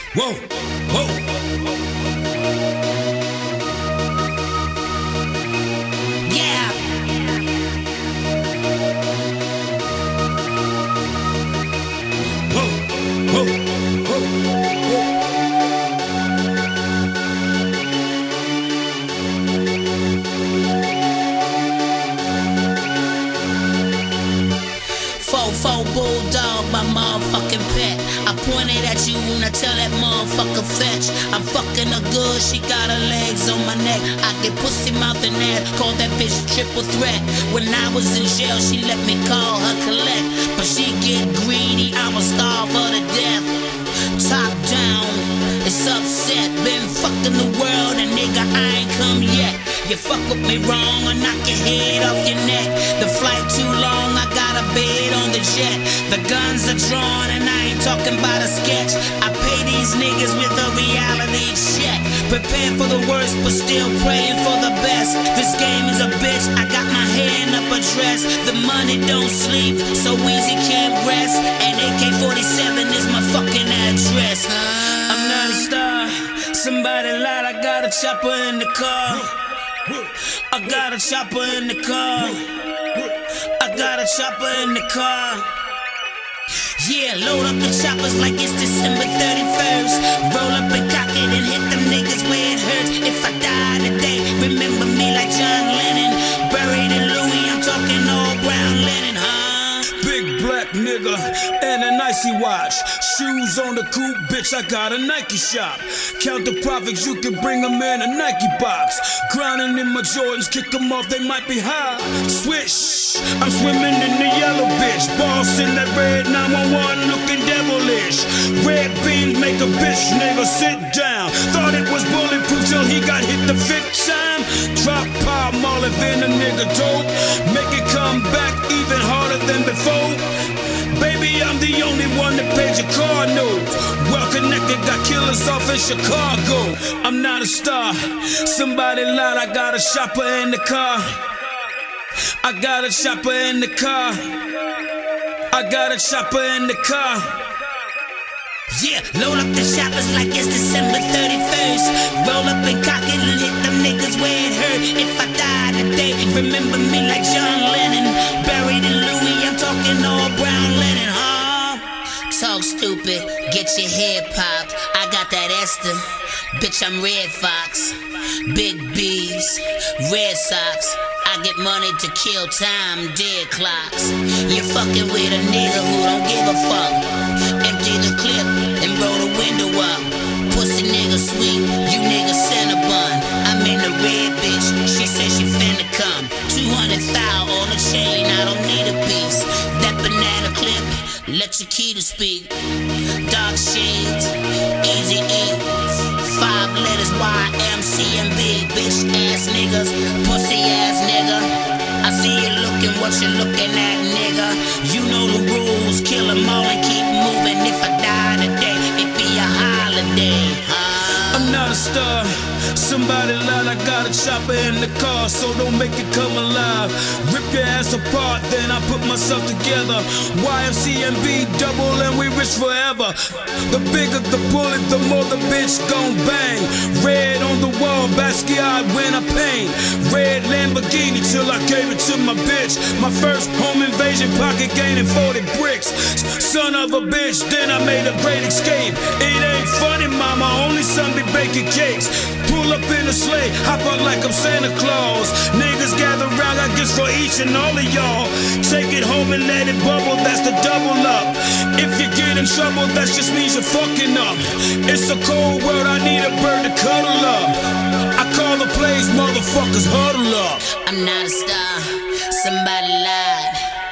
Whoa, whoa. Yeah. Whoa, whoa, whoa. Fofo bulldog, my motherfucking pet. I pointed at you when I tell that motherfucker fetch. I'm fucking her good, she got her legs on my neck. I get pussy mouth and ass, call that bitch triple threat. When I was in jail, she let me call her collect. But she get greedy, I'ma starve her to death. Top down, it's upset. Been fucking the world and nigga, I ain't come yet. You fuck with me wrong, I'll knock your head off your neck. The flight too long, I got a bed on the jet. The guns are drawn and I ain't talking about a sketch. I pay these niggas with a reality check. Prepare for the worst, but still praying for the best. This game is a bitch, I got my hand up a dress. The money don't sleep, so easy can't rest. And AK-47 is my fucking address. I'm not a star, somebody lied, I got a chopper in the car. I got a chopper in the car. I got a chopper in the car. Yeah, load up the choppers like it's December 31st. Roll up and cock it and hit them niggas where it hurts. If I die today, remember me like John Lennon. Buried in Louis, I'm talking all brown linen, huh? Big black nigga and an icy watch. Shoes on the coupe, bitch, I got a Nike shop. Count the profits, you can bring them in a Nike box. Grinding in my Jordans, kick them off, they might be high. Swish, I'm swimming in the yellow bitch. Boss in that red 911 looking devilish. Red beans make a bitch nigga sit down. Thought it was bulletproof till he got hit the fifth time. Drop Palm Olive in a nigga dope. Make it come back even harder than before. Baby, I'm the only one that paid your car notes. Well connected, got killers off in Chicago. I'm not a star, somebody lied, I got a chopper in the car. I got a chopper in the car. I got a chopper in the car. Yeah, load up the choppers like it's December 31st. Roll up and cock it and hit them niggas where it hurt. If I die today, remember me like John Lennon. Buried in Louis, I'm talking all brown linen, huh? Talk stupid, get your head popped. I got that Esther, bitch, I'm Red Fox. Big B's, Red Sox. I get money to kill time, dead clocks. You fucking with a nigga who don't give a fuck. Empty the clip and roll the window up. Pussy nigga sweet, you nigga Cinnabon. I'm in the red bitch, she said she finna come. 200 thou on the chain, I don't need a piece. That banana clip, let your key to speak. Dark shades, easy E. 5 letters YMCMB, bitch ass niggas, pussy ass nigga. I see you looking what you looking at, nigga. You know the rules, kill 'em all and keep moving. If I die today, it be a holiday, huh? I'm not a star, somebody lied, I got a chopper in the car, so don't make it come alive. Rip your ass apart, then I put myself together. YMCMB double and we rich forever. The bigger the bullet, the more the bitch gon' bang. Red on the wall, Basquiat when I paint. Red Lamborghini till I gave it to my bitch. My first home invasion, pocket gaining 40 bricks. Son of a bitch, then I made a great escape. It ain't funny, mama, only son be baking cakes. Pull up in a sleigh, hop out like I'm Santa Claus. Niggas gather round, I guess for each and all of y'all. Take it home and let it bubble, that's the double up. If you get in trouble, that just means you're fucking up. It's a cold world, I need a bird to cuddle up. I call the plays, motherfuckers huddle up. I'm not a star, somebody lied.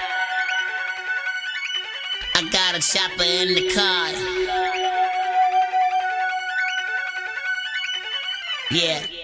I got a chopper in the car. Yeah.